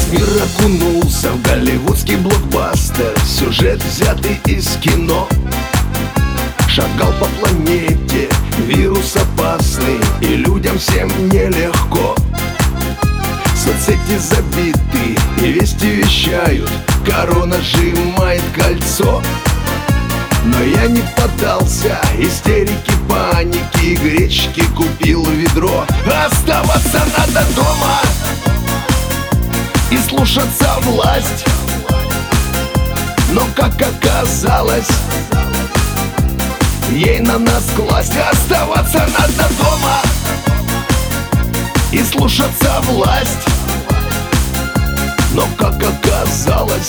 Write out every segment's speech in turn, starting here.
Весь мир окунулся в голливудский блокбастер, сюжет взятый из кино. Шагал по планете вирус опасный, и людям всем нелегко. Соцсети забиты и вести вещают, корона сжимает кольцо. Но я не поддался истерике, паники, гречки купил ведро. Оставаться надо дома и слушаться власть. Но как оказалось, ей на нас класть. Оставаться надо дома и слушаться власть. Но как оказалось,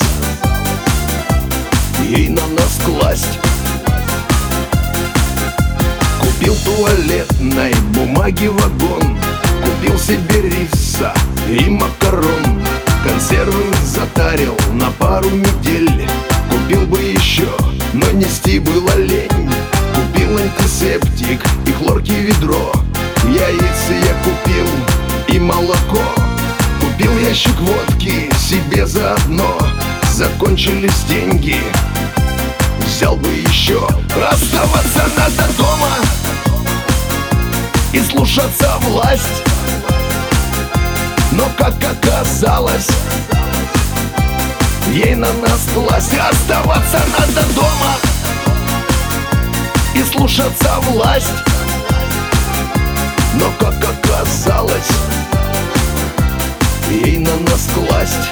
ей на нас класть. Купил туалетной бумаги вагон, купил себе риса и макарон. Консервы затарил на пару недель. Купил бы еще, но нести было лень. Купил антисептик и хлорки ведро. Яйца я купил и молоко. Купил ящик водки себе заодно. Закончились деньги, взял бы еще. Оставаться надо дома и слушаться власть. Но как оказалось, ей на нас власть. Оставаться надо дома и слушаться власть. Но как оказалось, ей на нас класть.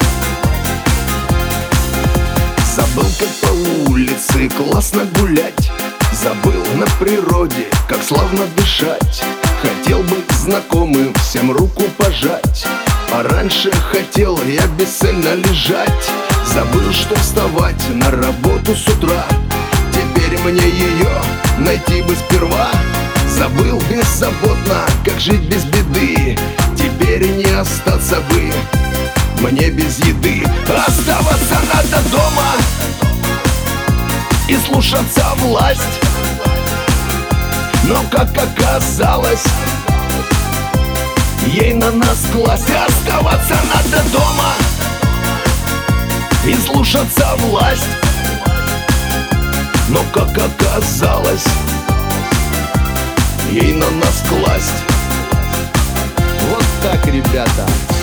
Забыл, как по улице классно гулять. Забыл на природе, как славно дышать. Хотел бы знакомым всем руку пожать, а раньше хотел я бесцельно лежать. Забыл, что вставать на работу с утра. Теперь мне ее найти бы сперва. Забыл беззаботно, как жить без беды. Теперь не остаться бы мне без еды. Оставаться надо дома и слушаться власть. Но как оказалось, ей на нас класть. Оставаться надо дома и слушаться власть. Но как оказалось, ей на нас класть. Вот так, ребята.